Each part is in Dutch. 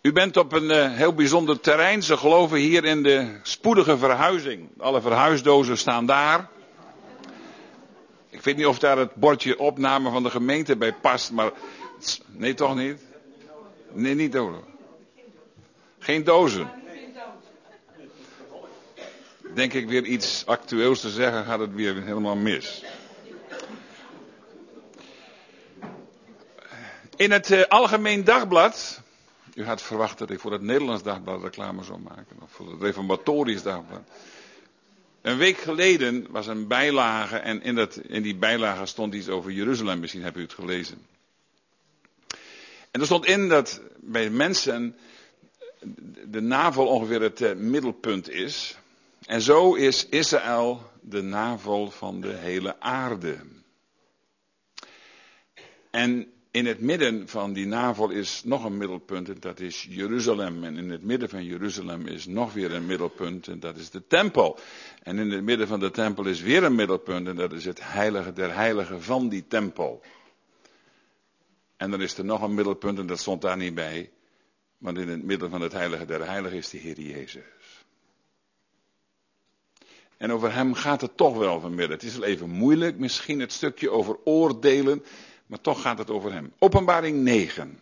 U bent op een heel bijzonder terrein. Ze geloven hier in de spoedige verhuizing. Alle verhuisdozen staan daar. Ik weet niet of daar het bordje opname van de gemeente bij past, maar... Nee, toch niet? Nee, niet dozen. Geen dozen. Denk ik weer iets actueels te zeggen, gaat het weer helemaal mis. In het Algemeen Dagblad... U had verwacht dat ik voor het Nederlands Dagblad reclame zou maken. Of voor het Reformatorisch Dagblad. Een week geleden was een bijlage en in die bijlage stond iets over Jeruzalem. Misschien hebt u het gelezen. En er stond in dat bij mensen de navel ongeveer het middelpunt is. En zo is Israël de navel van de hele aarde. En in het midden van die navel is nog een middelpunt en dat is Jeruzalem. En in het midden van Jeruzalem is nog weer een middelpunt en dat is de tempel. En in het midden van de tempel is weer een middelpunt en dat is het heilige der heiligen van die tempel. En dan is er nog een middelpunt en dat stond daar niet bij. Want in het midden van het heilige der heiligen is de Heer Jezus. En over hem gaat het toch wel vanmiddag. Het is wel even moeilijk, misschien het stukje over oordelen. Maar toch gaat het over hem. Openbaring 9.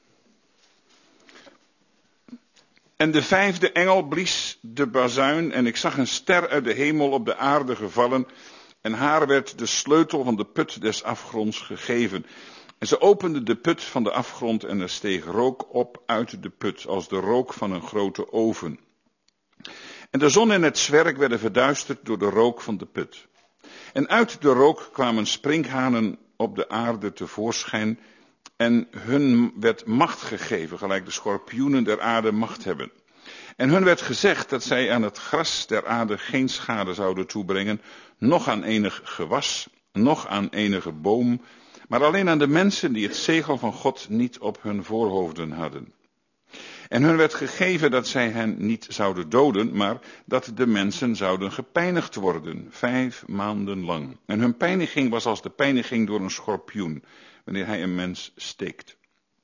En de 5e engel blies de bazuin en ik zag een ster uit de hemel op de aarde gevallen. En haar werd de sleutel van de put des afgronds gegeven. En ze opende de put van de afgrond en er steeg rook op uit de put als de rook van een grote oven. En de zon en het zwerk werden verduisterd door de rook van de put. En uit de rook kwamen sprinkhanen op de aarde tevoorschijn en hun werd macht gegeven, gelijk de schorpioenen der aarde macht hebben. En hun werd gezegd dat zij aan het gras der aarde geen schade zouden toebrengen, noch aan enig gewas, noch aan enige boom, maar alleen aan de mensen die het zegel van God niet op hun voorhoofden hadden. En hun werd gegeven dat zij hen niet zouden doden, maar dat de mensen zouden gepijnigd worden, 5 maanden lang. En hun pijniging was als de pijniging door een schorpioen, wanneer hij een mens steekt.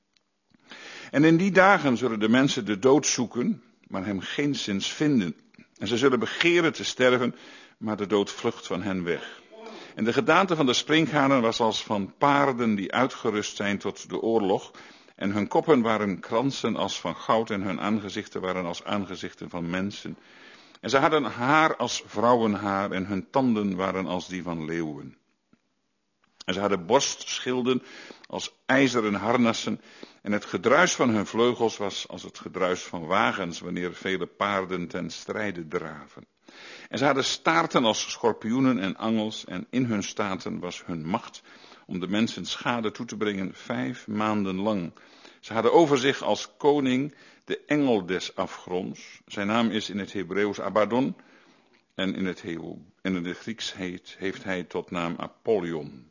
En in die dagen zullen de mensen de dood zoeken, maar hem geenszins vinden. En ze zullen begeren te sterven, maar de dood vlucht van hen weg. En de gedaante van de sprinkhanen was als van paarden die uitgerust zijn tot de oorlog. En hun koppen waren kransen als van goud en hun aangezichten waren als aangezichten van mensen. En ze hadden haar als vrouwenhaar en hun tanden waren als die van leeuwen. En ze hadden borstschilden als ijzeren harnassen en het gedruis van hun vleugels was als het gedruis van wagens wanneer vele paarden ten strijde draven. En ze hadden staarten als schorpioenen en angels en in hun staarten was hun macht om de mensen schade toe te brengen 5 maanden lang. Ze hadden over zich als koning de engel des afgronds. Zijn naam is in het Hebreeuws Abaddon en in het Grieks heeft hij tot naam Apollyon.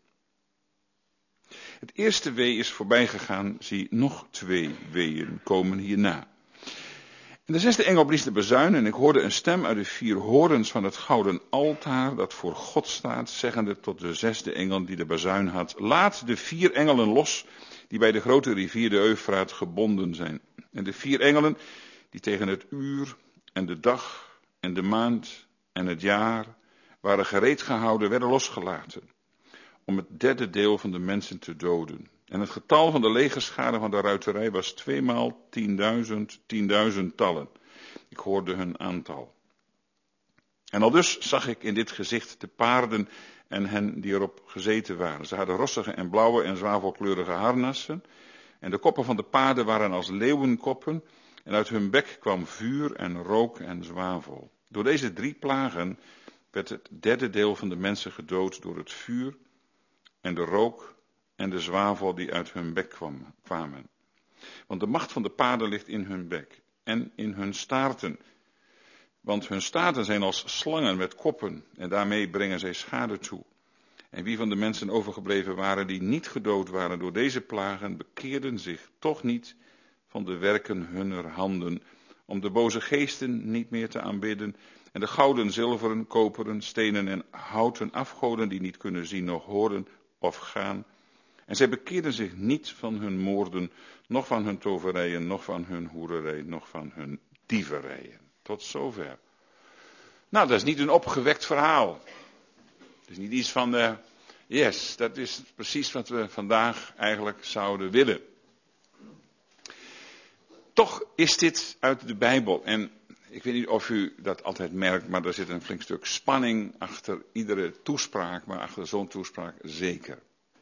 Het eerste wee is voorbij gegaan, zie nog 2 weeën komen hierna. En de 6e engel blies de bazuin en ik hoorde een stem uit de 4 horens van het gouden altaar dat voor God staat, zeggende tot de 6e engel die de bazuin had: laat de 4 engelen los die bij de grote rivier de Eufraat gebonden zijn. En de 4 engelen die tegen het uur en de dag en de maand en het jaar waren gereed gehouden, werden losgelaten om het 3e deel van de mensen te doden. En het getal van de legerschade van de ruiterij was 2 maal 10.000 tallen. Ik hoorde hun aantal. En aldus zag ik in dit gezicht de paarden en hen die erop gezeten waren. Ze hadden rossige en blauwe en zwavelkleurige harnassen. En de koppen van de paarden waren als leeuwenkoppen. En uit hun bek kwam vuur en rook en zwavel. Door deze 3 plagen werd het 3e deel van de mensen gedood door het vuur en de rook en de zwavel die uit hun bek kwamen. Want de macht van de paarden ligt in hun bek en in hun staarten. Want hun staarten zijn als slangen met koppen en daarmee brengen zij schade toe. En wie van de mensen overgebleven waren die niet gedood waren door deze plagen, bekeerden zich toch niet van de werken hunner handen, om de boze geesten niet meer te aanbidden en de gouden, zilveren, koperen, stenen en houten afgoden die niet kunnen zien noch horen of gaan, En zij bekeerden zich niet van hun moorden, noch van hun toverijen, noch van hun hoererij, noch van hun dieverijen. Tot zover. Nou, dat is niet een opgewekt verhaal. Het is niet iets van, yes, dat is precies wat we vandaag eigenlijk zouden willen. Toch is dit uit de Bijbel. En ik weet niet of u dat altijd merkt, maar er zit een flink stuk spanning achter iedere toespraak, maar achter zo'n toespraak zeker.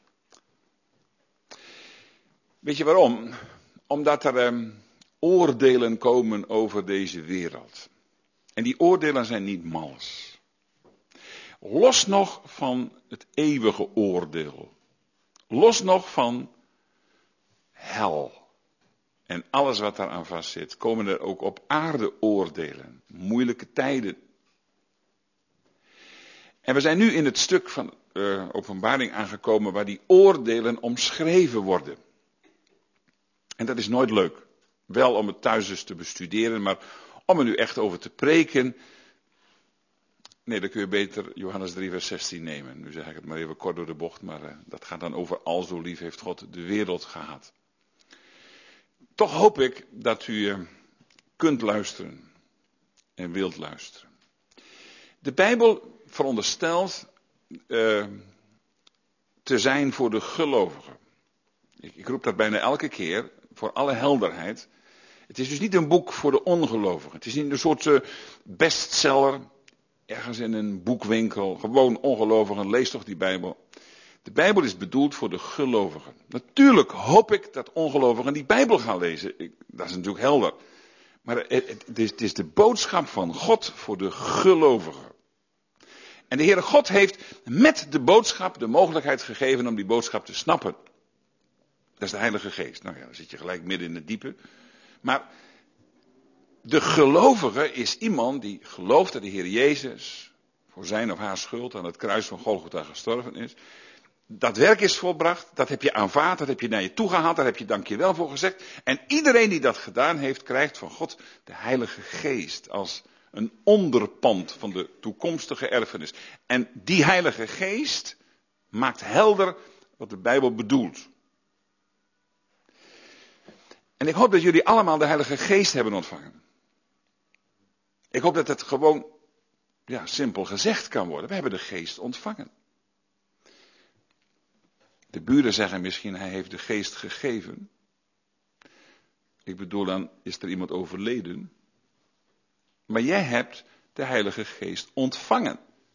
Weet je waarom? Omdat er oordelen komen over deze wereld. En die oordelen zijn niet mals. Los nog van het eeuwige oordeel. Los nog van hel. En alles wat daaraan vastzit, komen er ook op aarde oordelen. Moeilijke tijden. En we zijn nu in het stuk van Openbaring aangekomen waar die oordelen omschreven worden. En dat is nooit leuk. Wel om het thuis eens te bestuderen, maar om er nu echt over te preken. Nee, dan kun je beter Johannes 3 vers 16 nemen. Nu zeg ik het maar even kort door de bocht, maar dat gaat dan over al zo lief heeft God de wereld gehad. Toch hoop ik dat u kunt luisteren en wilt luisteren. De Bijbel veronderstelt te zijn voor de gelovigen. Ik roep dat bijna elke keer, voor alle helderheid. Het is dus niet een boek voor de ongelovigen. Het is niet een soort bestseller, ergens in een boekwinkel. Gewoon ongelovigen, lees toch die Bijbel. De Bijbel is bedoeld voor de gelovigen. Natuurlijk hoop ik dat ongelovigen die Bijbel gaan lezen. Dat is natuurlijk helder. Maar het is de boodschap van God voor de gelovigen. En de Heere God heeft met de boodschap de mogelijkheid gegeven om die boodschap te snappen. Dat is de Heilige Geest. Nou ja, dan zit je gelijk midden in het diepe. Maar de gelovige is iemand die gelooft dat de Heer Jezus voor zijn of haar schuld aan het kruis van Golgotha gestorven is. Dat werk is volbracht, dat heb je aanvaard, dat heb je naar je toe gehaald, daar heb je dankjewel voor gezegd. En iedereen die dat gedaan heeft, krijgt van God de Heilige Geest als een onderpand van de toekomstige erfenis. En die Heilige Geest maakt helder wat de Bijbel bedoelt. En ik hoop dat jullie allemaal de Heilige Geest hebben ontvangen. Ik hoop dat het gewoon, simpel gezegd kan worden. We hebben de Geest ontvangen. De buren zeggen misschien, hij heeft de Geest gegeven. Ik bedoel, dan is er iemand overleden. Maar jij hebt de Heilige Geest ontvangen.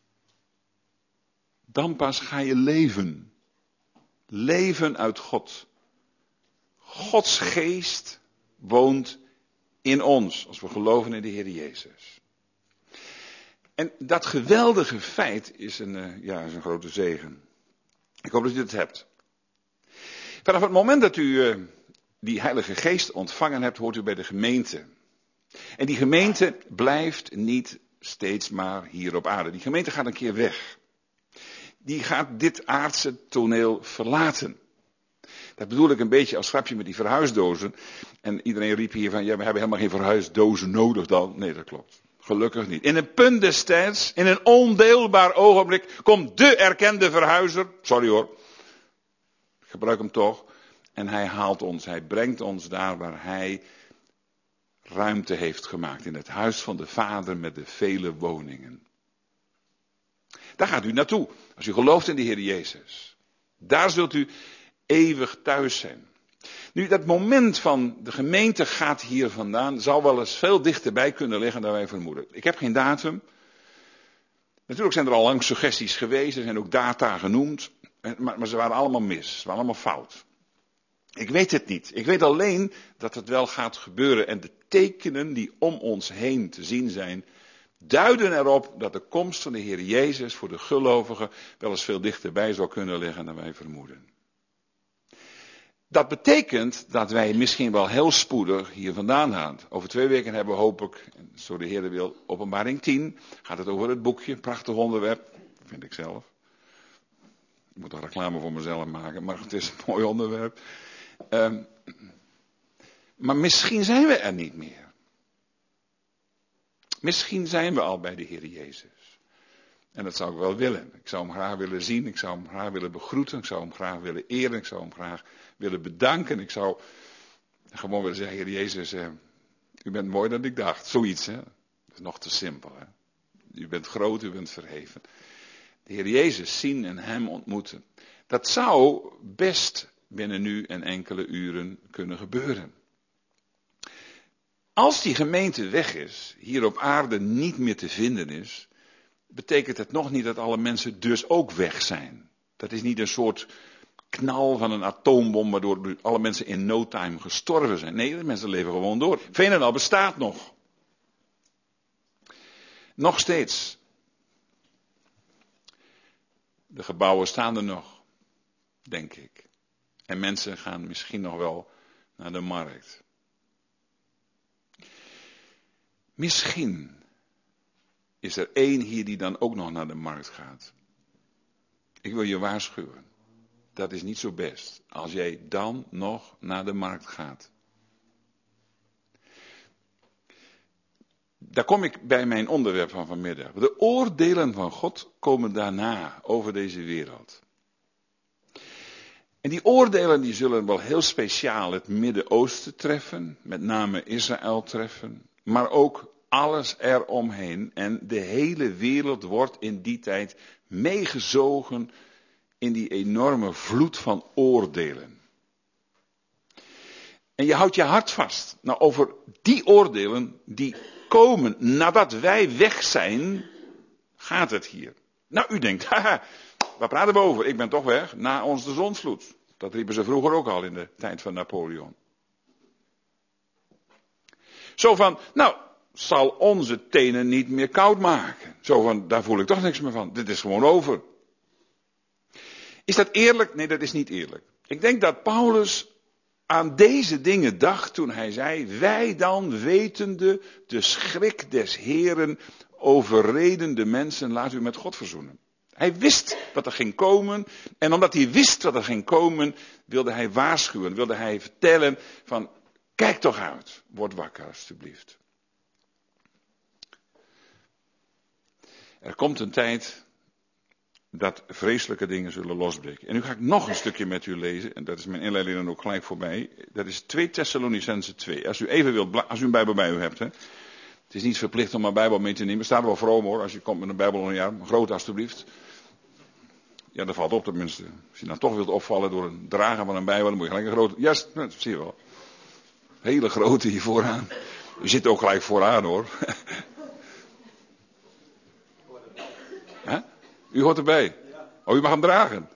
Dan pas ga je leven. Leven uit God. Gods Geest woont in ons, als we geloven in de Heer Jezus. En dat geweldige feit is een grote zegen. Ik hoop dat u het hebt. Vanaf het moment dat u die Heilige Geest ontvangen hebt, hoort u bij de gemeente. En die gemeente blijft niet steeds maar hier op aarde. Die gemeente gaat een keer weg. Die gaat dit aardse toneel verlaten. Dat bedoel ik een beetje als grapje met die verhuisdozen. En iedereen riep hier van, we hebben helemaal geen verhuisdozen nodig dan. Nee, dat klopt. Gelukkig niet. In een punt des tijds, in een ondeelbaar ogenblik, komt de erkende verhuizer. Sorry hoor. Ik gebruik hem toch. En hij haalt ons, hij brengt ons daar waar hij ruimte heeft gemaakt. In het huis van de Vader met de vele woningen. Daar gaat u naartoe, als u gelooft in de Heer Jezus. Daar zult u eeuwig thuis zijn. Nu, dat moment van de gemeente gaat hier vandaan, zou wel eens veel dichterbij kunnen liggen dan wij vermoeden. Ik heb geen datum. Natuurlijk zijn er al lang suggesties geweest, er zijn ook data genoemd, maar ze waren allemaal mis, ze waren allemaal fout. Ik weet het niet. Ik weet alleen dat het wel gaat gebeuren en de tekenen die om ons heen te zien zijn, duiden erop dat de komst van de Heer Jezus voor de gelovigen wel eens veel dichterbij zou kunnen liggen dan wij vermoeden. Dat betekent dat wij misschien wel heel spoedig hier vandaan gaan. Over 2 weken hebben we, hoop ik, zo de Heer wil, Openbaring 10. Gaat het over het boekje, prachtig onderwerp, vind ik zelf. Ik moet er reclame voor mezelf maken, maar het is een mooi onderwerp. Maar misschien zijn we er niet meer. Misschien zijn we al bij de Heer Jezus. En dat zou ik wel willen. Ik zou hem graag willen zien, ik zou hem graag willen begroeten, ik zou hem graag willen eren, ik zou hem graag willen bedanken. Ik zou gewoon willen zeggen, Heer Jezus, u bent mooier dan ik dacht. Zoiets, hè. Dat is nog te simpel, hè. U bent groot, u bent verheven. De Heer Jezus zien en hem ontmoeten. Dat zou best binnen nu en enkele uren kunnen gebeuren. Als die gemeente weg is, hier op aarde niet meer te vinden is, betekent het nog niet dat alle mensen dus ook weg zijn. Dat is niet een soort knal van een atoombom waardoor alle mensen in no time gestorven zijn. Nee, de mensen leven gewoon door. Veenendaal bestaat nog. Nog steeds. De gebouwen staan er nog, denk ik. En mensen gaan misschien nog wel naar de markt. Misschien is er één hier die dan ook nog naar de markt gaat. Ik wil je waarschuwen. Dat is niet zo best. Als jij dan nog naar de markt gaat. Daar kom ik bij mijn onderwerp van vanmiddag. De oordelen van God komen daarna over deze wereld. En die oordelen die zullen wel heel speciaal het Midden-Oosten treffen. Met name Israël treffen. Maar ook alles eromheen. En de hele wereld wordt in die tijd meegezogen in die enorme vloed van oordelen. En je houdt je hart vast. Nou, over die oordelen die komen nadat wij weg zijn, gaat het hier. Nou, u denkt, haha, waar praten we over? Ik ben toch weg, na ons de zondvloed. Dat riepen ze vroeger ook al in de tijd van Napoleon. Zo van, nou, zal onze tenen niet meer koud maken. Zo van, daar voel ik toch niks meer van. Dit is gewoon over. Is dat eerlijk? Nee, dat is niet eerlijk. Ik denk dat Paulus aan deze dingen dacht toen hij zei, wij dan wetende de schrik des Heren overreden de mensen, laat u met God verzoenen. Hij wist wat er ging komen en omdat hij wist wat er ging komen, wilde hij waarschuwen, wilde hij vertellen van, kijk toch uit, word wakker alstublieft. Er komt een tijd dat vreselijke dingen zullen losbreken. En nu ga ik nog een stukje met u lezen, en dat is mijn inleiding dan ook gelijk voorbij. Dat is 2 Thessalonicenzen 2. Als u even wilt, als u een Bijbel bij u hebt, hè. Het is niet verplicht om een Bijbel mee te nemen. Staat er wel vroom hoor, als je komt met een Bijbel een groot alstublieft. Ja, dat valt op tenminste. Als je nou toch wilt opvallen door een dragen van een Bijbel, dan moet je gelijk een grote. Ja, dat zie je wel. Hele grote hier vooraan. U zit ook gelijk vooraan hoor. Huh? U hoort erbij. Oh, u mag hem dragen.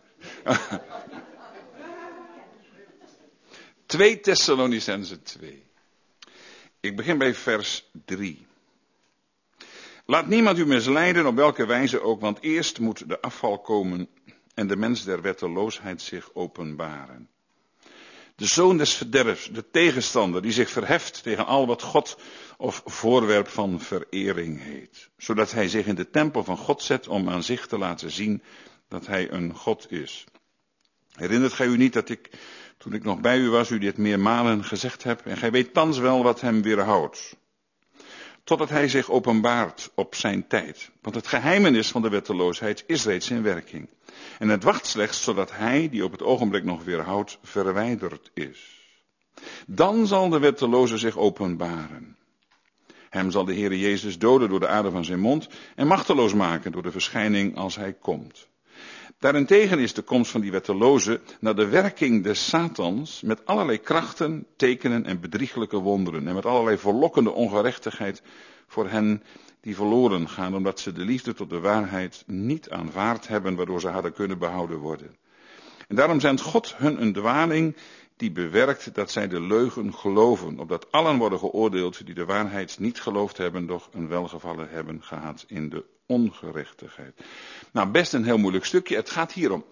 2 Thessalonicenzen 2. Ik begin bij vers 3. Laat niemand u misleiden op welke wijze ook, want eerst moet de afval komen en de mens der wetteloosheid zich openbaren. De zoon des verderfs, de tegenstander die zich verheft tegen al wat God of voorwerp van verering heet. Zodat hij zich in de tempel van God zet om aan zich te laten zien dat hij een God is. Herinnert gij u niet dat ik, toen ik nog bij u was, u dit meermalen gezegd heb? En gij weet thans wel wat hem weerhoudt. Totdat hij zich openbaart op zijn tijd. Want het geheimenis van de wetteloosheid is reeds in werking. En het wacht slechts zodat hij, die op het ogenblik nog weerhoudt, verwijderd is. Dan zal de wetteloze zich openbaren. Hem zal de Heere Jezus doden door de adem van zijn mond en machteloos maken door de verschijning als hij komt. Daarentegen is de komst van die wetteloze naar de werking des Satans met allerlei krachten, tekenen en bedrieglijke wonderen en met allerlei verlokkende ongerechtigheid voor hen die verloren gaan, omdat ze de liefde tot de waarheid niet aanvaard hebben, waardoor ze hadden kunnen behouden worden. En daarom zendt God hun een dwaling die bewerkt dat zij de leugen geloven, opdat allen worden geoordeeld die de waarheid niet geloofd hebben, doch een welgevallen hebben gehad in de ongerechtigheid. Nou, best een heel moeilijk stukje. Het gaat hierom.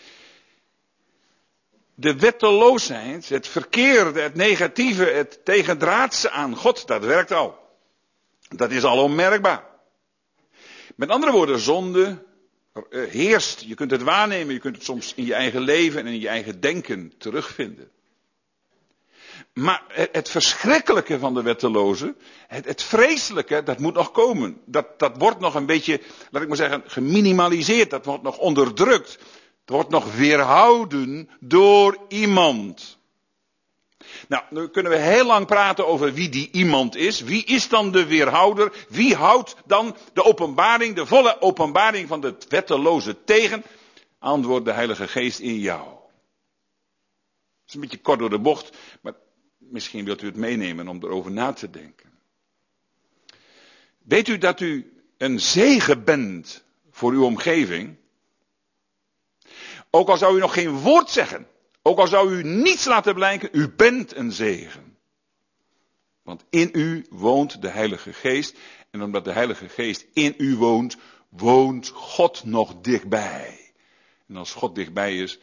De wetteloosheid, het verkeerde, het negatieve, het tegendraadse aan God, dat werkt al. Dat is al onmerkbaar. Met andere woorden, zonde heerst. Je kunt het waarnemen, je kunt het soms in je eigen leven en in je eigen denken terugvinden. Maar het verschrikkelijke van de wetteloze, het vreselijke, dat moet nog komen. Dat wordt nog een beetje, laat ik maar zeggen, geminimaliseerd. Dat wordt nog onderdrukt. Het wordt nog weerhouden door iemand. Nou, nu kunnen we heel lang praten over wie die iemand is. Wie is dan de weerhouder? Wie houdt dan de openbaring, de volle openbaring van de wetteloze tegen? Antwoord: de Heilige Geest in jou. Dat is een beetje kort door de bocht, maar misschien wilt u het meenemen om erover na te denken. Weet u dat u een zegen bent voor uw omgeving? Ook al zou u nog geen woord zeggen, ook al zou u niets laten blijken, u bent een zegen. Want in u woont de Heilige Geest. En omdat de Heilige Geest in u woont, woont God nog dichtbij. En als God dichtbij is,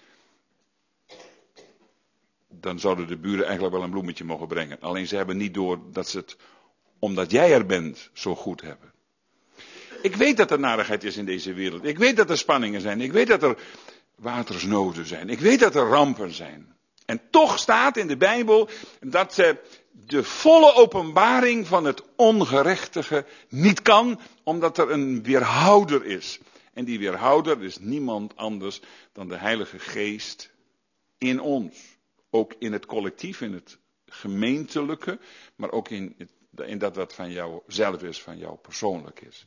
dan zouden de buren eigenlijk wel een bloemetje mogen brengen. Alleen ze hebben niet door dat ze het, omdat jij er bent, zo goed hebben. Ik weet dat er narigheid is in deze wereld. Ik weet dat er spanningen zijn. Ik weet dat er watersnoden zijn. Ik weet dat er rampen zijn. En toch staat in de Bijbel dat de volle openbaring van het ongerechtige niet kan, omdat er een weerhouder is. En die weerhouder is niemand anders dan de Heilige Geest in ons. Ook in het collectief, in het gemeentelijke, maar ook in dat wat van jou zelf is, van jou persoonlijk is.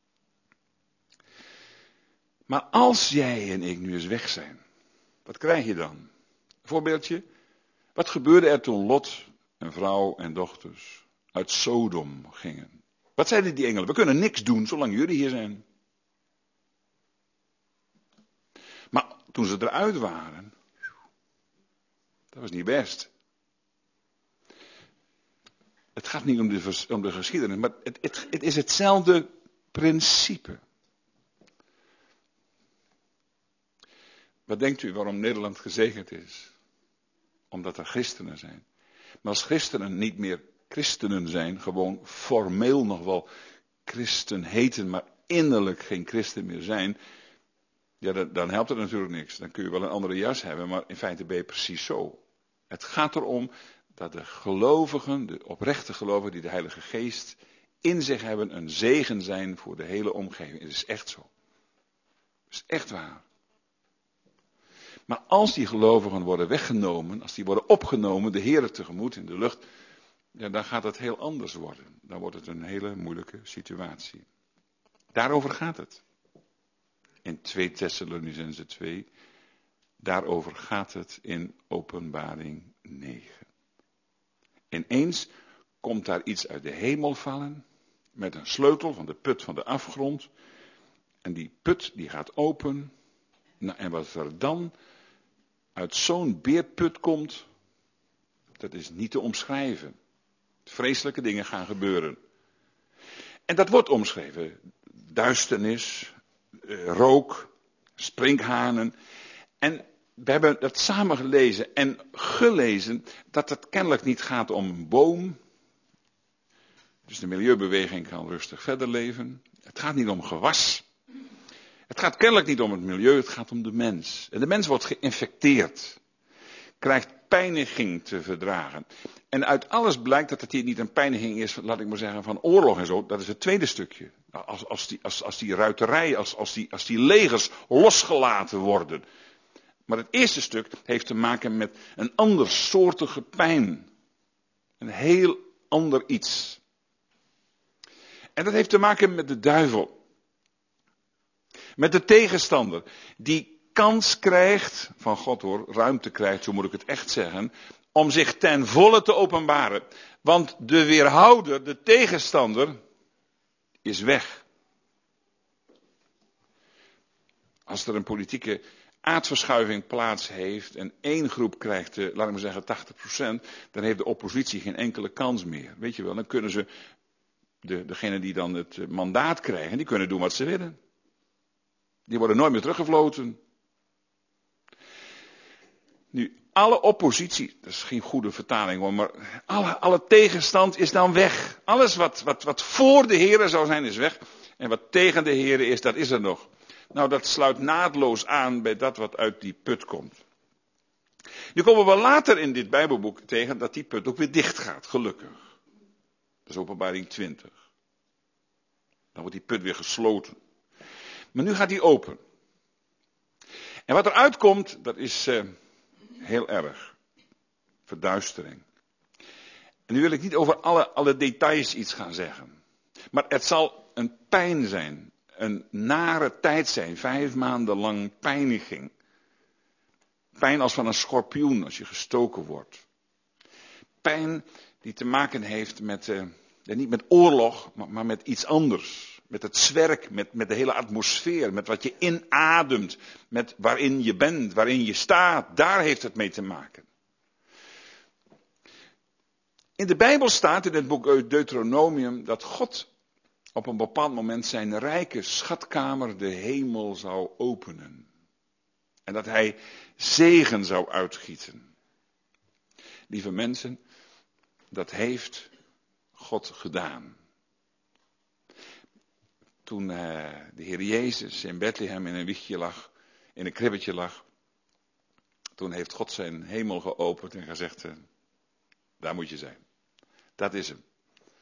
Maar als jij en ik nu eens weg zijn, wat krijg je dan? Een voorbeeldje. Wat gebeurde er toen Lot en vrouw en dochters uit Sodom gingen? Wat zeiden die engelen? We kunnen niks doen zolang jullie hier zijn. Maar toen ze eruit waren, dat was niet best. Het gaat niet om de geschiedenis, maar het is hetzelfde principe. Wat denkt u waarom Nederland gezegend is? Omdat er christenen zijn. Maar als christenen niet meer christenen zijn, gewoon formeel nog wel christen heten, maar innerlijk geen christen meer zijn, ja, dan helpt het natuurlijk niks. Dan kun je wel een andere jas hebben, maar in feite ben je precies zo. Het gaat erom dat de gelovigen, de oprechte gelovigen die de Heilige Geest in zich hebben, een zegen zijn voor de hele omgeving. Het is echt zo. Het is echt waar. Maar als die gelovigen worden weggenomen, als die worden opgenomen, de Heere tegemoet in de lucht, ja, dan gaat het heel anders worden. Dan wordt het een hele moeilijke situatie. Daarover gaat het. In 2 Thessalonicenzen 2, daarover gaat het in Openbaring 9. Ineens komt daar iets uit de hemel vallen, met een sleutel van de put van de afgrond. En die put die gaat open. Nou, en wat er dan uit zo'n beerput komt, dat is niet te omschrijven. Vreselijke dingen gaan gebeuren. En dat wordt omschreven. Duisternis, rook, sprinkhanen. En we hebben dat samen gelezen en gelezen dat het kennelijk niet gaat om een boom. Dus de milieubeweging kan rustig verder leven. Het gaat niet om gewas. Het gaat kennelijk niet om het milieu, het gaat om de mens. En de mens wordt geïnfecteerd. Krijgt pijniging te verdragen. En uit alles blijkt dat het hier niet een pijniging is, laat ik maar zeggen, van oorlog en zo. Dat is het tweede stukje. Als die ruiterij, als die legers losgelaten worden. Maar het eerste stuk heeft te maken met een andersoortige pijn. Een heel ander iets. En dat heeft te maken met de duivel. Met de tegenstander. Die kans krijgt, van God hoor, ruimte krijgt, zo moet ik het echt zeggen, om zich ten volle te openbaren. Want de weerhouder, de tegenstander, is weg. Als er een politieke aardverschuiving plaats heeft en één groep krijgt, laat ik maar zeggen 80%, dan heeft de oppositie geen enkele kans meer. Weet je wel, dan kunnen ze, degene die dan het mandaat krijgen, die kunnen doen wat ze willen. Die worden nooit meer teruggefloten. Nu, alle oppositie, dat is geen goede vertaling hoor, maar alle tegenstand is dan weg. Alles wat voor de Heere zou zijn is weg. En wat tegen de Heere is, dat is er nog. Nou, dat sluit naadloos aan bij dat wat uit die put komt. Nu komen we later in dit Bijbelboek tegen dat die put ook weer dicht gaat, gelukkig. Dat is Openbaring 20. Dan wordt die put weer gesloten. Maar nu gaat die open. En wat eruit komt, dat is heel erg. Verduistering. En nu wil ik niet over alle details iets gaan zeggen. Maar het zal een pijn zijn. Een nare tijd zijn. 5 maanden lang pijniging. Pijn als van een schorpioen als je gestoken wordt. Pijn die te maken heeft met, niet met oorlog, maar met iets anders. Met het zwerk, met de hele atmosfeer, met wat je inademt, met waarin je bent, waarin je staat. Daar heeft het mee te maken. In de Bijbel staat in het boek Deuteronomium dat God op een bepaald moment zijn rijke schatkamer, de hemel, zou openen. En dat hij zegen zou uitgieten. Lieve mensen, dat heeft God gedaan. Toen de Heer Jezus in Bethlehem in een wiegje lag, in een kribbetje lag, toen heeft God zijn hemel geopend en gezegd, daar moet je zijn. Dat is hem.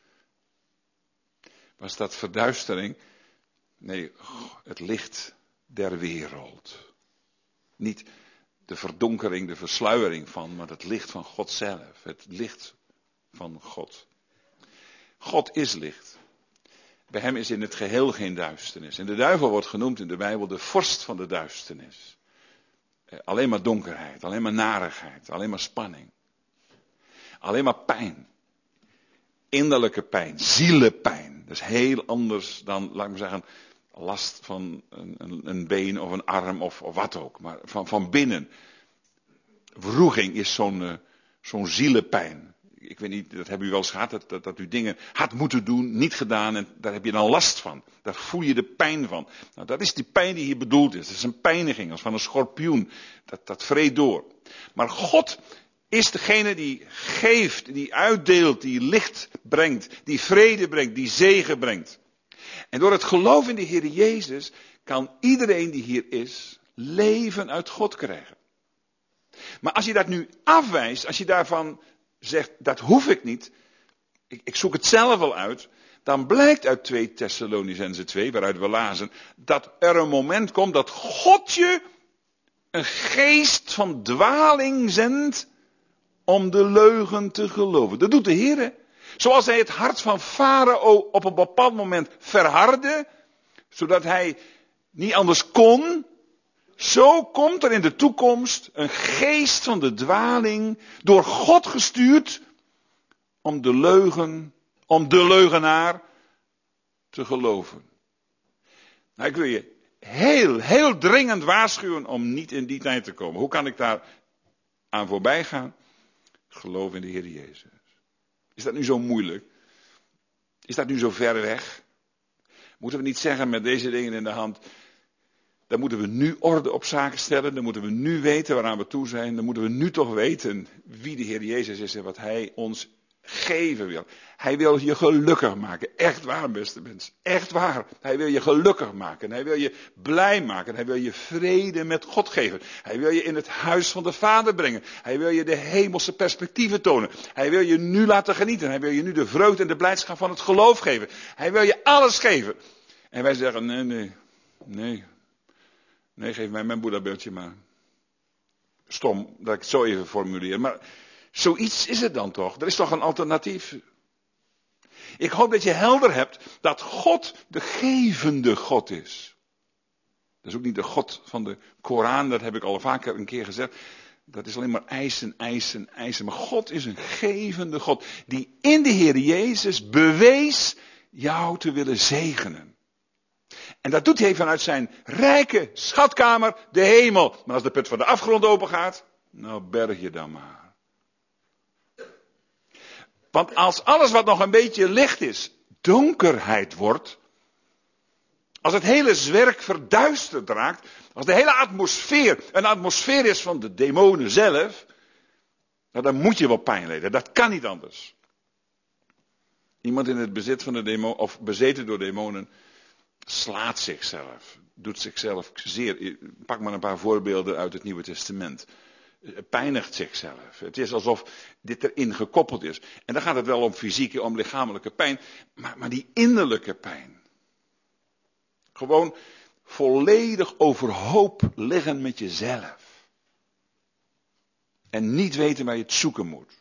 Was dat verduistering? Nee, het licht der wereld. Niet de verdonkering, de versluiering van, maar het licht van God zelf. Het licht van God. God is licht. Bij hem is in het geheel geen duisternis. En de duivel wordt genoemd in de Bijbel de vorst van de duisternis. Alleen maar donkerheid, alleen maar narigheid, alleen maar spanning. Alleen maar pijn. Innerlijke pijn, zielepijn. Dat is heel anders dan, laat ik maar zeggen, last van een been of een arm of wat ook. Maar van binnen. Wroeging is zo'n zielepijn. Ik weet niet, dat hebben u wel eens gehad, dat u dingen had moeten doen, niet gedaan en daar heb je dan last van. Daar voel je de pijn van. Nou, dat is die pijn die hier bedoeld is. Dat is een pijniging als van een schorpioen. Dat vreet door. Maar God is degene die geeft, die uitdeelt, die licht brengt, die vrede brengt, die zegen brengt. En door het geloof in de Heer Jezus kan iedereen die hier is, leven uit God krijgen. Maar als je dat nu afwijst, als je daarvan zegt, dat hoef ik niet, ik zoek het zelf wel uit, dan blijkt uit 2 Thessalonicenzen 2, waaruit we lazen, dat er een moment komt dat God je een geest van dwaling zendt om de leugen te geloven. Dat doet de Heer. Zoals hij het hart van Farao op een bepaald moment verhardde, zodat hij niet anders kon, zo komt er in de toekomst een geest van de dwaling door God gestuurd om de leugenaar te geloven. Nou, ik wil je heel dringend waarschuwen om niet in die tijd te komen. Hoe kan ik daar aan voorbij gaan? Geloof in de Heer Jezus. Is dat nu zo moeilijk? Is dat nu zo ver weg? Moeten we niet zeggen met deze dingen in de hand, dan moeten we nu orde op zaken stellen, dan moeten we nu weten waaraan we toe zijn, dan moeten we nu toch weten wie de Heer Jezus is en wat Hij ons geven wil. Hij wil je gelukkig maken. Echt waar, beste mens. Echt waar. Hij wil je gelukkig maken. Hij wil je blij maken. Hij wil je vrede met God geven. Hij wil je in het huis van de Vader brengen. Hij wil je de hemelse perspectieven tonen. Hij wil je nu laten genieten. Hij wil je nu de vreugde en de blijdschap van het geloof geven. Hij wil je alles geven. En wij zeggen, nee, geef mij mijn boeddhabeeldje maar. Stom dat ik het zo even formuleer, maar zoiets is het dan toch. Er is toch een alternatief. Ik hoop dat je helder hebt dat God de gevende God is. Dat is ook niet de God van de Koran, dat heb ik al vaker een keer gezegd. Dat is alleen maar eisen. Maar God is een gevende God die in de Heer Jezus bewees jou te willen zegenen. En dat doet hij vanuit zijn rijke schatkamer, de hemel. Maar als de put van de afgrond open gaat, nou berg je dan maar. Want als alles wat nog een beetje licht is, donkerheid wordt. Als het hele zwerk verduisterd raakt. Als de hele atmosfeer een atmosfeer is van de demonen zelf. Nou, dan moet je wel pijn lijden. Dat kan niet anders. Iemand in het bezit van de demon, of bezeten door demonen, slaat zichzelf. Doet zichzelf zeer. Pak maar een paar voorbeelden uit het Nieuwe Testament. pijnigt zichzelf. Het is alsof dit erin gekoppeld is. En dan gaat het wel om fysieke, om lichamelijke pijn. Maar die innerlijke pijn. Gewoon volledig overhoop liggen met jezelf. En niet weten waar je het zoeken moet.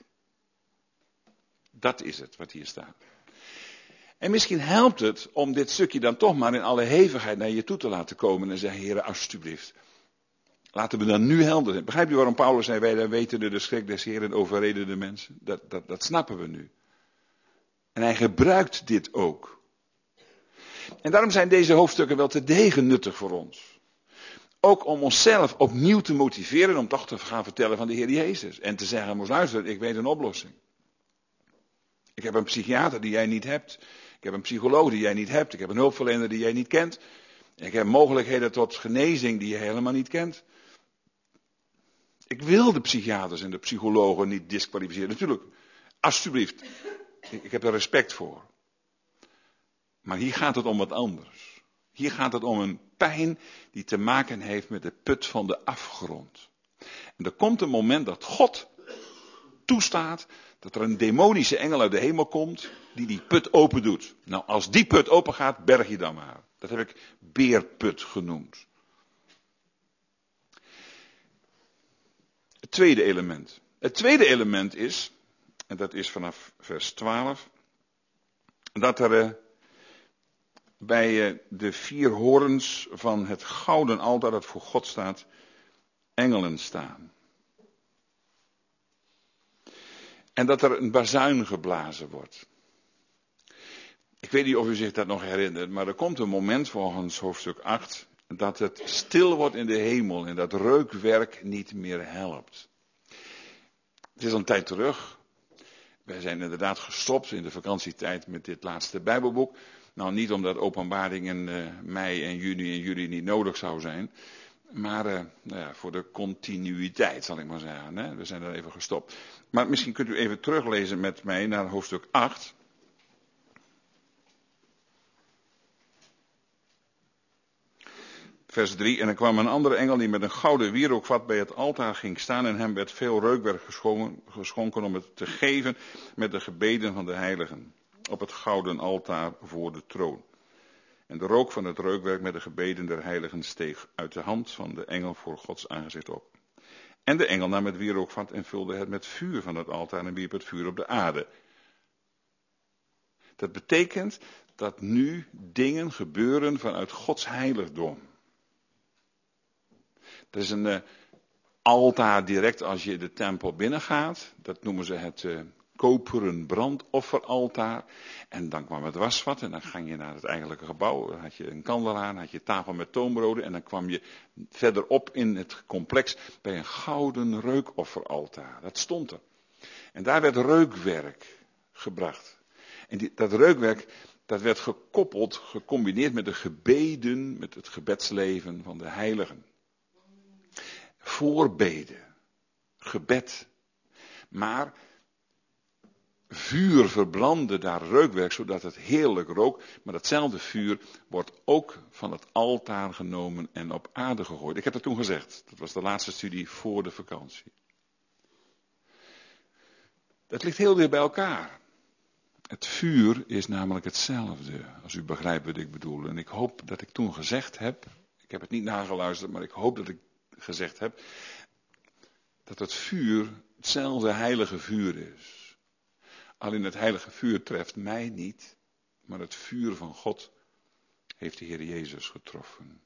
Dat is het wat hier staat. En misschien helpt het om dit stukje dan toch maar in alle hevigheid naar je toe te laten komen. En zeggen, Heere, alsjeblieft. Laten we dan nu helder zijn. Begrijpt u waarom Paulus zei, wij dan weten de schrik des Heeren overreden de mensen? Dat snappen we nu. En hij gebruikt dit ook. En daarom zijn deze hoofdstukken wel terdege nuttig voor ons. Ook om onszelf opnieuw te motiveren om toch te gaan vertellen van de Heer Jezus. En te zeggen, moest luisteren, ik weet een oplossing. Ik heb een psychiater die jij niet hebt. Ik heb een psycholoog die jij niet hebt. Ik heb een hulpverlener die jij niet kent. Ik heb mogelijkheden tot genezing die je helemaal niet kent. Ik wil de psychiaters en de psychologen niet disqualificeren. Natuurlijk, alsjeblieft. Ik heb er respect voor. Maar hier gaat het om wat anders. Hier gaat het om een pijn die te maken heeft met de put van de afgrond. En er komt een moment dat God toestaat dat er een demonische engel uit de hemel komt die put open doet. Nou, als die put open gaat, berg je dan maar. Dat heb ik beerput genoemd. Het tweede element. Het tweede element is, en dat is vanaf vers 12, dat er bij de 4 horens van het gouden altaar dat voor God staat, engelen staan. En dat er een bazuin geblazen wordt. Ik weet niet of u zich dat nog herinnert, maar er komt een moment volgens hoofdstuk 8 dat het stil wordt in de hemel en dat reukwerk niet meer helpt. Het is al een tijd terug. Wij zijn inderdaad gestopt in de vakantietijd met dit laatste Bijbelboek. Nou, niet omdat Openbaring in mei en juni en juli niet nodig zou zijn. Maar voor de continuïteit, zal ik maar zeggen. Hè? We zijn er even gestopt. Maar misschien kunt u even teruglezen met mij naar hoofdstuk 8. Vers 3. En er kwam een andere engel die met een gouden wierookvat bij het altaar ging staan. En hem werd veel reukwerk geschonken om het te geven met de gebeden van de heiligen. Op het gouden altaar voor de troon. En de rook van het reukwerk met de gebeden der heiligen steeg uit de hand van de engel voor Gods aangezicht op. En de engel nam het wierookvat en vulde het met vuur van het altaar en wierp het vuur op de aarde. Dat betekent dat nu dingen gebeuren vanuit Gods heiligdom. Er is een altaar direct als je de tempel binnengaat. Dat noemen ze het koperen brandofferaltaar. En dan kwam het wasvat en dan ging je naar het eigenlijke gebouw. Dan had je een kandelaar, dan had je tafel met toonbroden. En dan kwam je verderop in het complex bij een gouden reukofferaltaar. Dat stond er. En daar werd reukwerk gebracht. En dat reukwerk, dat werd gekoppeld, gecombineerd met de gebeden, met het gebedsleven van de heiligen. Voorbeden, gebed. Maar vuur verbrandde daar reukwerk, zodat het heerlijk rook. Maar datzelfde vuur wordt ook van het altaar genomen en op aarde gegooid. Ik heb dat toen gezegd. Dat was de laatste studie voor de vakantie. Dat ligt heel dicht bij elkaar. Het vuur is namelijk hetzelfde, als u begrijpt wat ik bedoel. En ik hoop dat ik toen gezegd heb, ik heb het niet nageluisterd, maar ik hoop dat ik gezegd heb, dat het vuur hetzelfde heilige vuur is. Alleen het heilige vuur treft mij niet, maar het vuur van God heeft de Heer Jezus getroffen.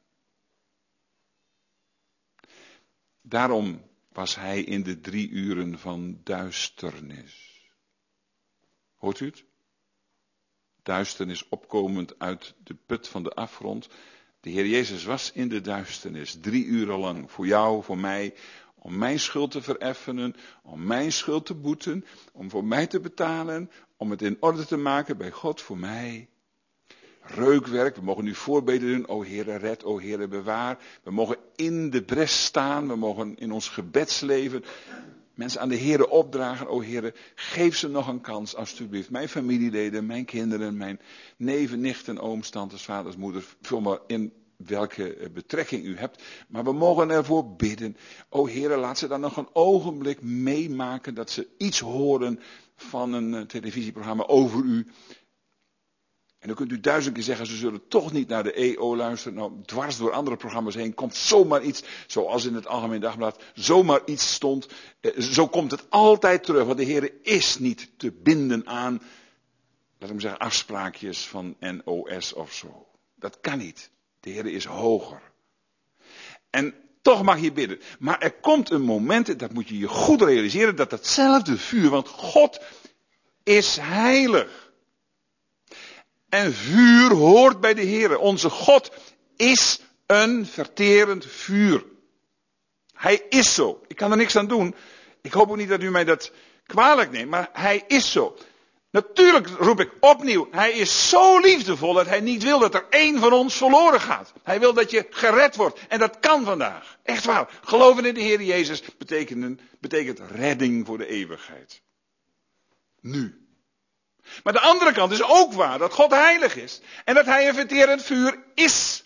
Daarom was hij in de 3 uren van duisternis. Hoort u het? Duisternis opkomend uit de put van de afgrond. De Heer Jezus was in de duisternis 3 uren lang voor jou, voor mij, om mijn schuld te vereffenen, om mijn schuld te boeten, om voor mij te betalen, om het in orde te maken bij God voor mij. Reukwerk, we mogen nu voorbeden doen, o Heere red, o Heere bewaar. We mogen in de bres staan, we mogen in ons gebedsleven mensen aan de Heere opdragen. O Heere, geef ze nog een kans, alstublieft. Mijn familieleden, mijn kinderen, mijn neven, nichten, ooms, tantes, vaders, moeders. Vul maar in welke betrekking u hebt. Maar we mogen ervoor bidden. O Heere, laat ze dan nog een ogenblik meemaken dat ze iets horen van een televisieprogramma over u. En dan kunt u 1000 keer zeggen, ze zullen toch niet naar de EO luisteren. Nou, dwars door andere programma's heen komt zomaar iets, zoals in het Algemeen Dagblad, zomaar iets stond. Zo komt het altijd terug, want de Heere is niet te binden aan, laat ik maar zeggen, afspraakjes van NOS of zo. Dat kan niet. De Heere is hoger. En toch mag je bidden. Maar er komt een moment, dat moet je je goed realiseren, dat datzelfde vuur, want God is heilig. En vuur hoort bij de Heere. Onze God is een verterend vuur. Hij is zo. Ik kan er niks aan doen. Ik hoop ook niet dat u mij dat kwalijk neemt, maar hij is zo. Natuurlijk roep ik opnieuw, hij is zo liefdevol dat hij niet wil dat er één van ons verloren gaat. Hij wil dat je gered wordt. En dat kan vandaag. Echt waar. Geloven in de Heer Jezus betekent redding voor de eeuwigheid. Nu. Maar de andere kant is ook waar, dat God heilig is. En dat hij een verterend vuur is.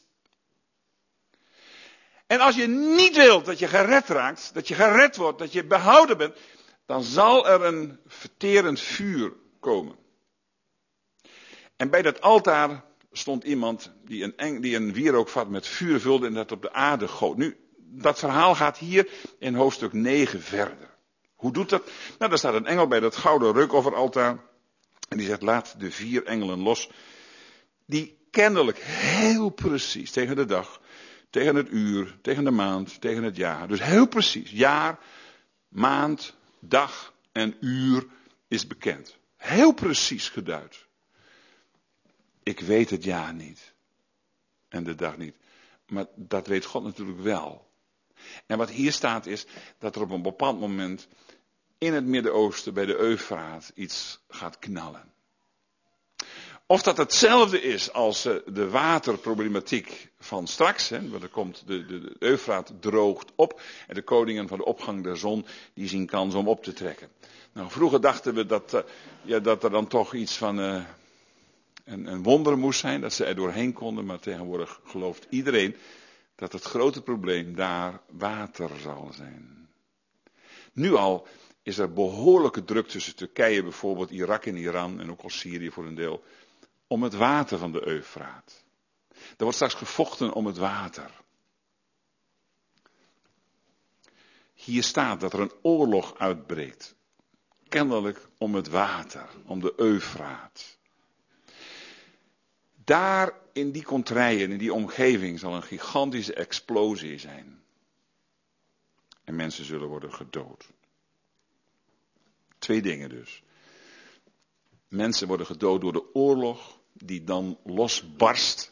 En als je niet wilt dat je gered raakt, dat je gered wordt, dat je behouden bent, dan zal er een verterend vuur komen. En bij dat altaar stond iemand die een wierookvat met vuur vulde en dat op de aarde goot. Nu, dat verhaal gaat hier in hoofdstuk 9 verder. Hoe doet dat? Nou, daar staat een engel bij dat gouden reukofferaltaar. En die zegt, laat de 4 engelen los. Die kennelijk heel precies tegen de dag, tegen het uur, tegen de maand, tegen het jaar. Dus heel precies. Jaar, maand, dag en uur is bekend. Heel precies geduid. Ik weet het jaar niet. En de dag niet. Maar dat weet God natuurlijk wel. En wat hier staat is dat er op een bepaald moment in het Midden-Oosten bij de Eufraat iets gaat knallen. Of dat hetzelfde is als de waterproblematiek van straks. Hè, want er komt de Eufraat droogt op. En de koningen van de opgang der zon die zien kans om op te trekken. Nou, vroeger dachten we dat er dan toch iets van een wonder moest zijn. Dat ze er doorheen konden. Maar tegenwoordig gelooft iedereen dat het grote probleem daar water zal zijn. Nu al is er behoorlijke druk tussen Turkije bijvoorbeeld, Irak en Iran en ook al Syrië voor een deel, om het water van de Eufraat. Er wordt straks gevochten om het water. Hier staat dat er een oorlog uitbreekt. Kennelijk om het water, om de Eufraat. Daar in die contraien, in die omgeving zal een gigantische explosie zijn. En mensen zullen worden gedood. 2 dingen dus. Mensen worden gedood door de oorlog die dan losbarst.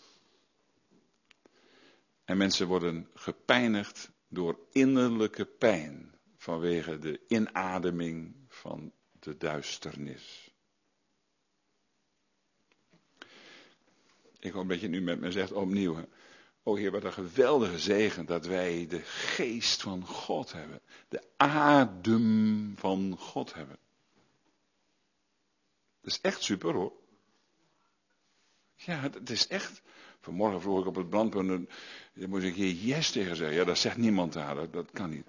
En mensen worden gepijnigd door innerlijke pijn vanwege de inademing van de duisternis. Ik hoop dat je nu met me zegt opnieuw. Hè? O Heer, wat een geweldige zegen dat wij de geest van God hebben. De adem van God hebben. Dat is echt super hoor. Ja, het is echt. Vanmorgen vroeg ik op het brandpunt, daar moest ik hier yes tegen zeggen. Ja, dat zegt niemand daar, dat kan niet.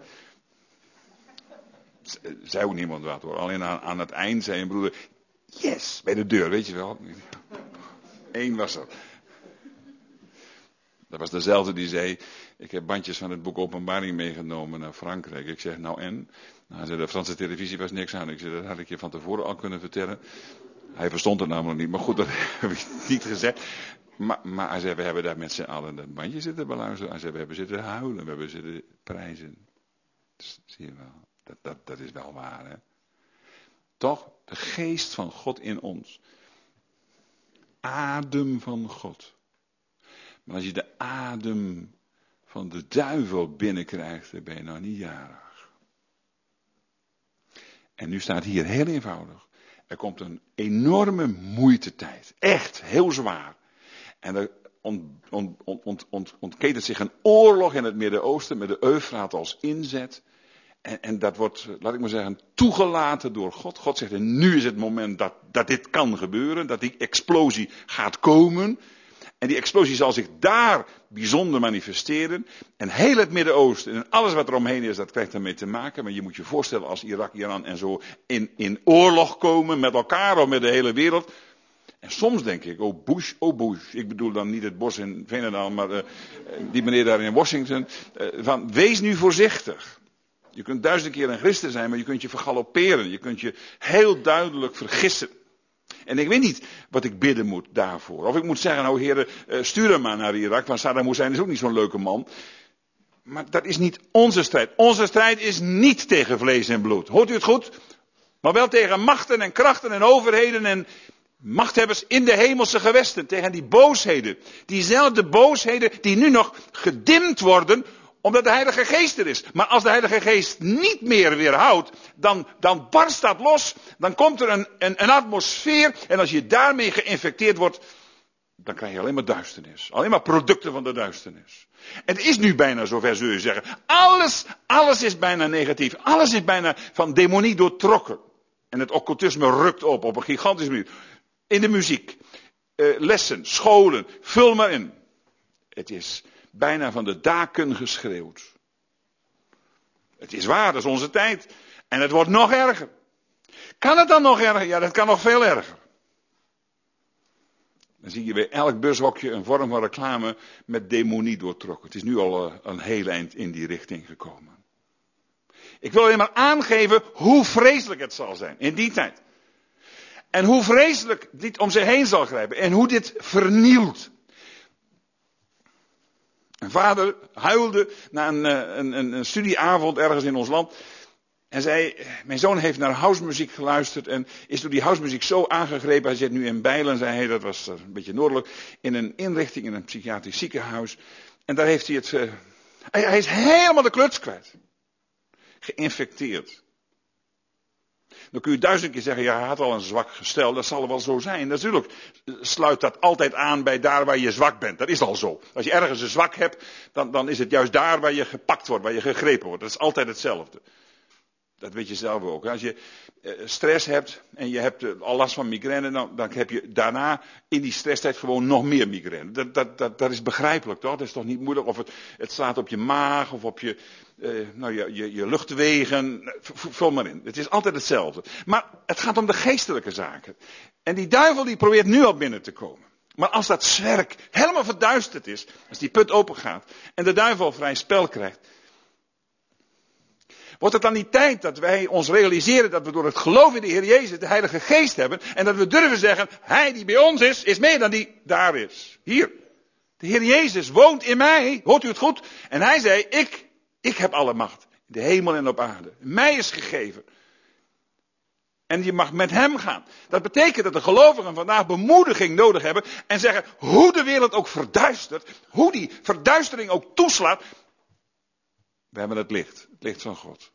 Zei ook niemand wat hoor. Alleen aan het eind zei een broeder, yes, bij de deur, weet je wel. 1 was dat. Dat was dezelfde die zei, ik heb bandjes van het boek Openbaring meegenomen naar Frankrijk. Ik zeg, nou en? Nou, hij zei, de Franse televisie was niks aan. Ik zei, dat had ik je van tevoren al kunnen vertellen. Hij verstond het namelijk niet, maar goed, dat heb ik niet gezegd. Maar hij zei, we hebben daar met z'n allen dat bandje zitten beluisteren. Hij zei, we hebben zitten huilen, we hebben zitten prijzen. Dus, zie je wel, dat is wel waar, hè. Toch, de geest van God in ons. Adem van God. Maar als je de adem van de duivel binnenkrijgt, dan ben je nou niet jarig. En nu staat hier heel eenvoudig. Er komt een enorme moeitetijd. Echt, heel zwaar. En er ontketent zich een oorlog in het Midden-Oosten met de Eufraat als inzet. En dat wordt, laat ik maar zeggen, toegelaten door God. God zegt, en nu is het moment dat dit kan gebeuren, dat die explosie gaat komen. En die explosie zal zich daar bijzonder manifesteren. En heel het Midden-Oosten en alles wat er omheen is, dat krijgt daarmee te maken. Maar je moet je voorstellen als Irak, Iran en zo in oorlog komen met elkaar of met de hele wereld. En soms denk ik, oh Bush. Ik bedoel dan niet het bos in Veenendaal, maar die meneer daar in Washington. Van wees nu voorzichtig. Je kunt 1000 keer een christen zijn, maar je kunt je vergalopperen. Je kunt je heel duidelijk vergissen. En ik weet niet wat ik bidden moet daarvoor. Of ik moet zeggen, nou heren, stuur hem maar naar Irak, want Saddam Hussein is ook niet zo'n leuke man. Maar dat is niet onze strijd. Onze strijd is niet tegen vlees en bloed. Hoort u het goed? Maar wel tegen machten en krachten en overheden en machthebbers in de hemelse gewesten. Tegen die boosheden. Diezelfde boosheden die nu nog gedimd worden omdat de Heilige Geest er is. Maar als de Heilige Geest niet meer weerhoudt, dan barst dat los. Dan komt er een atmosfeer. En als je daarmee geïnfecteerd wordt, dan krijg je alleen maar duisternis. Alleen maar producten van de duisternis. Het is nu bijna zover, zul je zeggen. Alles is bijna negatief. Alles is bijna van demonie doortrokken. En het occultisme rukt op een gigantische manier. In de muziek, lessen, scholen, vul maar in. Het is bijna van de daken geschreeuwd. Het is waar, dat is onze tijd. En het wordt nog erger. Kan het dan nog erger? Ja, dat kan nog veel erger. Dan zie je bij elk bushokje een vorm van reclame met demonie doortrokken. Het is nu al een heel eind in die richting gekomen. Ik wil alleen maar aangeven hoe vreselijk het zal zijn in die tijd. En hoe vreselijk dit om zich heen zal grijpen. En hoe dit vernielt. Een vader huilde na een studieavond ergens in ons land. En zei, mijn zoon heeft naar housemuziek geluisterd en is door die housemuziek zo aangegrepen. Hij zit nu in Bijlen, zei hij, dat was een beetje noordelijk, in een inrichting, in een psychiatrisch ziekenhuis. En daar heeft hij het, hij is helemaal de kluts kwijt. Geïnfecteerd. Dan kun je 1000 keer zeggen, ja, hij had al een zwak gestel, dat zal wel zo zijn. Natuurlijk sluit dat altijd aan bij daar waar je zwak bent. Dat is al zo. Als je ergens een zwak hebt, dan is het juist daar waar je gepakt wordt, waar je gegrepen wordt. Dat is altijd hetzelfde. Dat weet je zelf ook. Als je stress hebt en je hebt al last van migraine, dan heb je daarna in die stresstijd gewoon nog meer migraine. Dat is begrijpelijk toch? Dat is toch niet moeilijk? Of het slaat op je maag of op je luchtwegen. Vul maar in. Het is altijd hetzelfde. Maar het gaat om de geestelijke zaken. En die duivel die probeert nu al binnen te komen. Maar als dat zwerk helemaal verduisterd is, als die put open gaat en de duivel vrij spel krijgt, wordt het dan niet tijd dat wij ons realiseren dat we door het geloof in de Heer Jezus de Heilige Geest hebben. En dat we durven zeggen, Hij die bij ons is meer dan die daar is. Hier. De Heer Jezus woont in mij. Hoort u het goed? En Hij zei, ik heb alle macht. In de hemel en op aarde. Mij is gegeven. En je mag met Hem gaan. Dat betekent dat de gelovigen vandaag bemoediging nodig hebben. En zeggen, hoe de wereld ook verduistert. Hoe die verduistering ook toeslaat. We hebben het licht van God.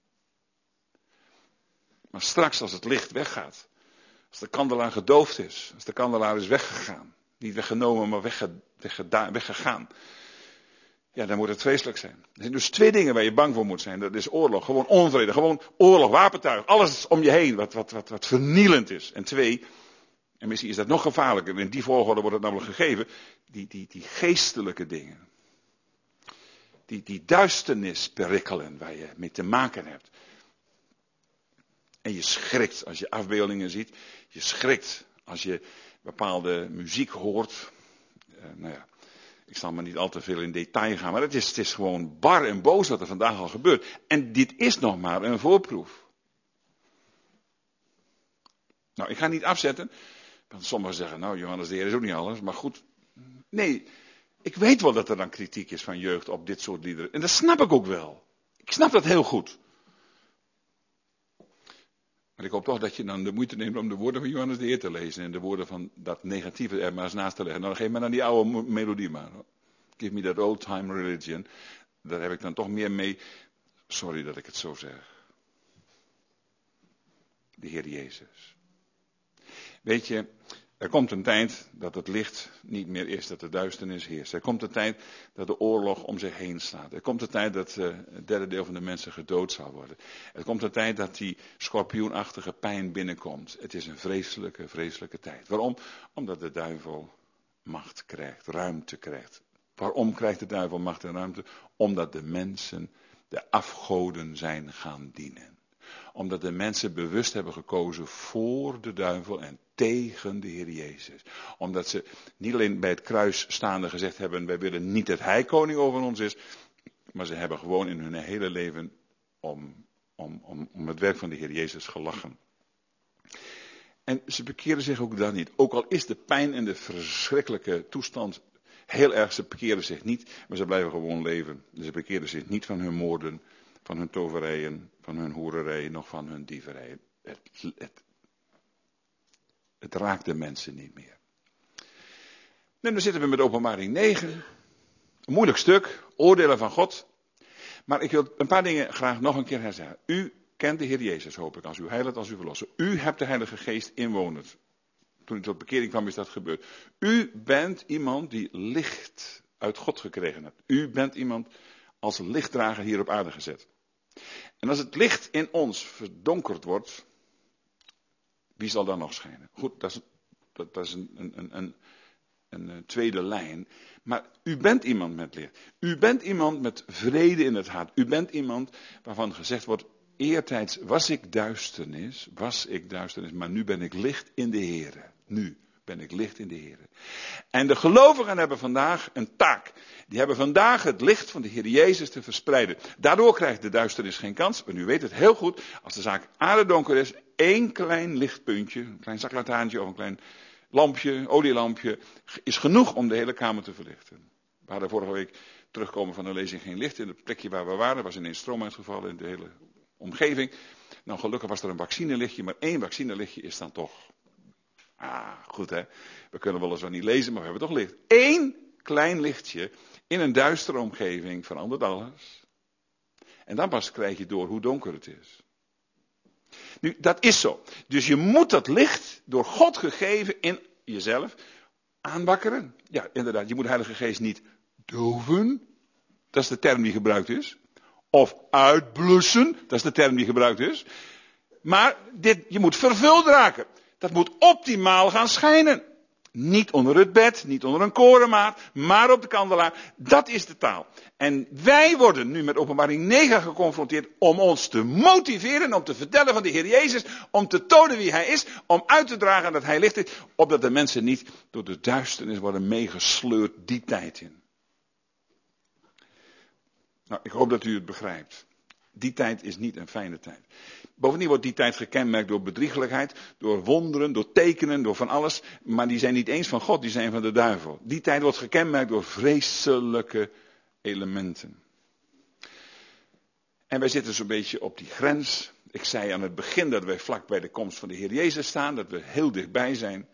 Maar straks als het licht weggaat, als de kandelaar gedoofd is, als de kandelaar is weggegaan, niet weggenomen, maar weggegaan, ja, dan moet het vreselijk zijn. Er zijn dus 2 dingen waar je bang voor moet zijn. Dat is oorlog, gewoon onvrede, gewoon oorlog, wapentuig, alles om je heen wat vernielend is. En 2, en misschien is dat nog gevaarlijker, in die volgorde wordt het namelijk gegeven, die geestelijke dingen. Die duisternisperikelen waar je mee te maken hebt. En je schrikt als je afbeeldingen ziet. Je schrikt als je bepaalde muziek hoort. Ik zal maar niet al te veel in detail gaan. Maar het is gewoon bar en boos wat er vandaag al gebeurt. En dit is nog maar een voorproef. Nou, ik ga niet afzetten. Want sommigen zeggen, nou Johannes de Heer is ook niet alles. Maar goed, nee. Ik weet wel dat er dan kritiek is van jeugd op dit soort liederen. En dat snap ik ook wel. Ik snap dat heel goed. Maar ik hoop toch dat je dan de moeite neemt om de woorden van Johannes de Heer te lezen. En de woorden van dat negatieve er maar eens naast te leggen. Nou, dan geef me dan die oude melodie maar. Give me that old time religion. Daar heb ik dan toch meer mee. Sorry dat ik het zo zeg. De Heer Jezus. Weet je, er komt een tijd dat het licht niet meer is, dat de duisternis heerst. Er komt een tijd dat de oorlog om zich heen slaat. Er komt een tijd dat het derde deel van de mensen gedood zal worden. Er komt een tijd dat die schorpioenachtige pijn binnenkomt. Het is een vreselijke, vreselijke tijd. Waarom? Omdat de duivel macht krijgt, ruimte krijgt. Waarom krijgt de duivel macht en ruimte? Omdat de mensen de afgoden zijn gaan dienen. Omdat de mensen bewust hebben gekozen voor de duivel en tegen de Heer Jezus. Omdat ze niet alleen bij het kruis staande gezegd hebben, wij willen niet dat hij koning over ons is. Maar ze hebben gewoon in hun hele leven om het werk van de Heer Jezus gelachen. En ze bekeren zich ook dan niet. Ook al is de pijn en de verschrikkelijke toestand heel erg, ze bekeren zich niet. Maar ze blijven gewoon leven. Ze bekeren zich niet van hun moorden, van hun toverijen, van hun hoererijen, nog van hun dieverijen. Het raakt de mensen niet meer. En dan zitten we met Openbaring 9. Een moeilijk stuk, oordelen van God. Maar ik wil een paar dingen graag nog een keer herzeggen. U kent de Heer Jezus, hoop ik, als uw heiland, als uw verlosser. U hebt de Heilige Geest inwonend. Toen ik tot bekering kwam, is dat gebeurd. U bent iemand die licht uit God gekregen hebt. U bent iemand als lichtdrager hier op aarde gezet. En als het licht in ons verdonkerd wordt, wie zal dan nog schijnen? Goed, dat is een tweede lijn. Maar u bent iemand met licht. U bent iemand met vrede in het hart. U bent iemand waarvan gezegd wordt, eertijds was ik duisternis, maar nu ben ik licht in de Here. Nu ben ik licht in de Here. En de gelovigen hebben vandaag een taak. Die hebben vandaag het licht van de Heer Jezus te verspreiden. Daardoor krijgt de duisternis geen kans. En u weet het heel goed, als de zaak aardedonker is, één klein lichtpuntje, een klein zaklantaarntje of een klein lampje, olielampje, is genoeg om de hele kamer te verlichten. We hadden vorige week terugkomen van een lezing geen licht in het plekje waar we waren. Er was ineens stroom uitgevallen in de hele omgeving. Nou, gelukkig was er een vaccinelichtje, maar één vaccinelichtje is dan toch. Goed hè. We kunnen wel eens wel niet lezen, maar we hebben toch licht. Eén klein lichtje in een duistere omgeving verandert alles. En dan pas krijg je door hoe donker het is. Nu, dat is zo. Dus je moet dat licht door God gegeven in jezelf aanwakkeren. Ja, inderdaad, je moet de Heilige Geest niet doven. Dat is de term die gebruikt is. Of uitblussen, dat is de term die gebruikt is. Maar je moet vervuld raken. Dat moet optimaal gaan schijnen. Niet onder het bed, niet onder een korenmaat, maar op de kandelaar. Dat is de taal. En wij worden nu met Openbaring 9 geconfronteerd om ons te motiveren, om te vertellen van de Heer Jezus, om te tonen wie Hij is, om uit te dragen dat Hij licht is, opdat de mensen niet door de duisternis worden meegesleurd die tijd in. Nou, ik hoop dat u het begrijpt. Die tijd is niet een fijne tijd. Bovendien wordt die tijd gekenmerkt door bedriegelijkheid, door wonderen, door tekenen, door van alles. Maar die zijn niet eens van God, die zijn van de duivel. Die tijd wordt gekenmerkt door vreselijke elementen. En wij zitten zo'n beetje op die grens. Ik zei aan het begin dat wij vlak bij de komst van de Heer Jezus staan, dat we heel dichtbij zijn.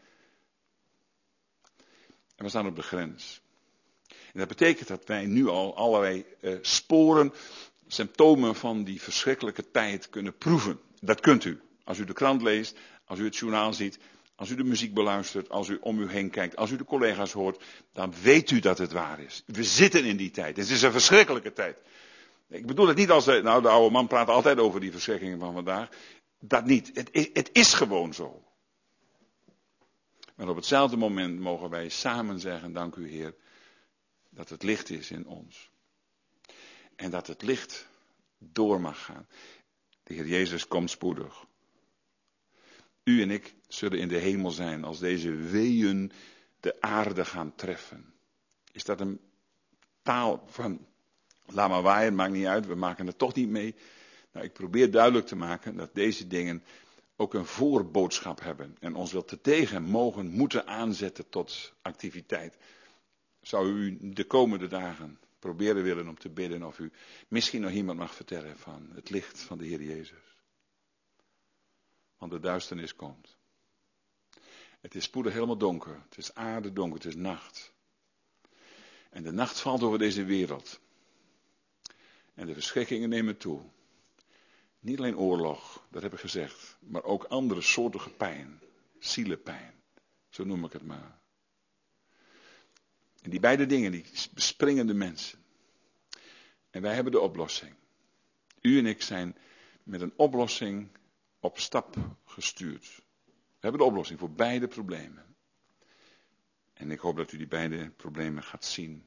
En we staan op de grens. En dat betekent dat wij nu al allerlei sporen, symptomen van die verschrikkelijke tijd kunnen proeven. Dat kunt u. Als u de krant leest, als u het journaal ziet, als u de muziek beluistert, als u om u heen kijkt, als u de collega's hoort, dan weet u dat het waar is. We zitten in die tijd. Het is een verschrikkelijke tijd. Ik bedoel het niet als de oude man praat altijd over die verschrikkingen van vandaag. Dat niet. Het is gewoon zo. Maar op hetzelfde moment mogen wij samen zeggen, dank u Heer, dat het licht is in ons. En dat het licht door mag gaan. De Heer Jezus komt spoedig. U en ik zullen in de hemel zijn als deze weeën de aarde gaan treffen. Is dat een taal van, laat maar waaien, maakt niet uit, we maken het toch niet mee. Nou, ik probeer duidelijk te maken dat deze dingen ook een voorboodschap hebben. En ons wel te tegen mogen, moeten aanzetten tot activiteit. Zou u de komende dagen proberen willen om te bidden of u misschien nog iemand mag vertellen van het licht van de Heer Jezus. Want de duisternis komt. Het is spoedig helemaal donker. Het is aardedonker, het is nacht. En de nacht valt over deze wereld. En de verschrikkingen nemen toe. Niet alleen oorlog, dat heb ik gezegd, maar ook andere soortige pijn. Zielepijn, zo noem ik het maar. En die beide dingen, die bespringen de mensen. En wij hebben de oplossing. U en ik zijn met een oplossing op stap gestuurd. We hebben de oplossing voor beide problemen. En ik hoop dat u die beide problemen gaat zien.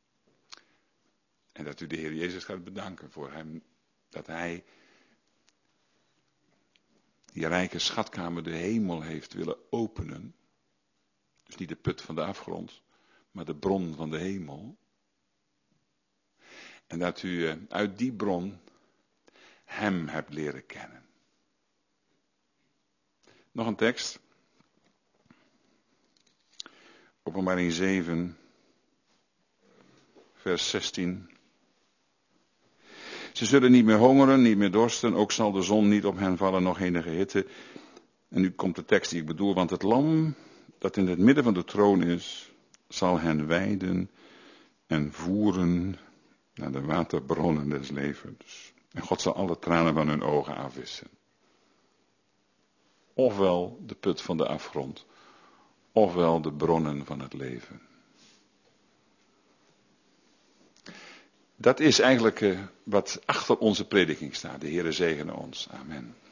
En dat u de Heer Jezus gaat bedanken voor hem, dat hij die rijke schatkamer, de hemel, heeft willen openen. Dus niet de put van de afgrond, maar de bron van de hemel. En dat u uit die bron hem hebt leren kennen. Nog een tekst. Openbaring 7, vers 16. Ze zullen niet meer hongeren, niet meer dorsten, ook zal de zon niet op hen vallen, nog enige hitte. En nu komt de tekst die ik bedoel, want het lam dat in het midden van de troon is, zal hen weiden en voeren naar de waterbronnen des levens. En God zal alle tranen van hun ogen afwissen. Ofwel de put van de afgrond, ofwel de bronnen van het leven. Dat is eigenlijk wat achter onze prediking staat. De Heere zegene ons. Amen.